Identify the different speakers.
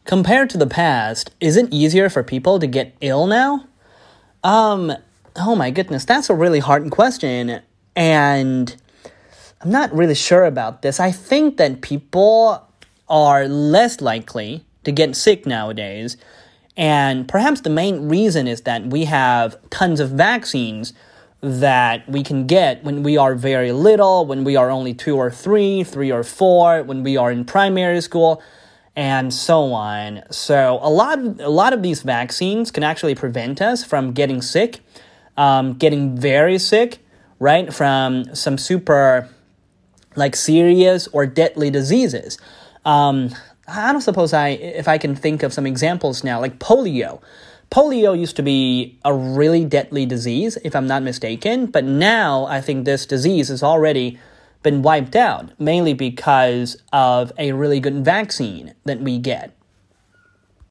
Speaker 1: Compared to the past, is it easier for people to get ill now? Oh my goodness, that's a really hard question, and I'm not really sure about this. I think that people are less likely to get sick nowadays, and perhaps the main reason is that we have tons of vaccines that we can get when we are very little, when we are only 2 or 3, 3 or 4, when we are in primary school, and so on. So a lot of these vaccines can actually prevent us from getting sick, getting very sick, right, from some super, serious or deadly diseases. I don't suppose if I can think of some examples now, like polio. Polio used to be a really deadly disease, if I'm not mistaken, but now I think this disease has already been wiped out, mainly because of a really good vaccine that we get.